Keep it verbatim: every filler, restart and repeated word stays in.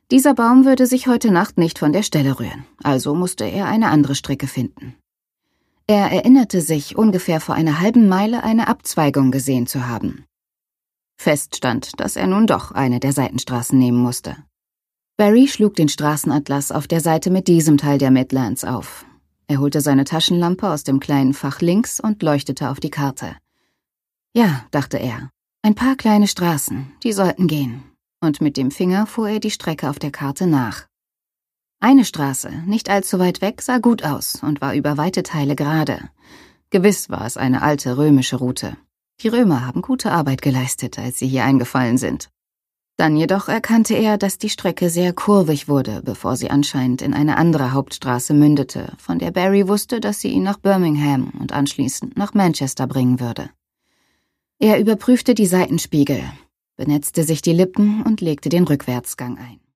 Dieser Baum würde sich heute Nacht nicht von der Stelle rühren, also musste er eine andere Strecke finden. Er erinnerte sich, ungefähr vor einer halben Meile eine Abzweigung gesehen zu haben. Fest stand, dass er nun doch eine der Seitenstraßen nehmen musste. Barry schlug den Straßenatlas auf der Seite mit diesem Teil der Midlands auf. Er holte seine Taschenlampe aus dem kleinen Fach links und leuchtete auf die Karte. Ja, dachte er, ein paar kleine Straßen, die sollten gehen. Und mit dem Finger fuhr er die Strecke auf der Karte nach. Eine Straße, nicht allzu weit weg, sah gut aus und war über weite Teile gerade. Gewiss war es eine alte römische Route. Die Römer haben gute Arbeit geleistet, als sie hier eingefallen sind. Dann jedoch erkannte er, dass die Strecke sehr kurvig wurde, bevor sie anscheinend in eine andere Hauptstraße mündete, von der Barry wusste, dass sie ihn nach Birmingham und anschließend nach Manchester bringen würde. Er überprüfte die Seitenspiegel, benetzte sich die Lippen und legte den Rückwärtsgang ein.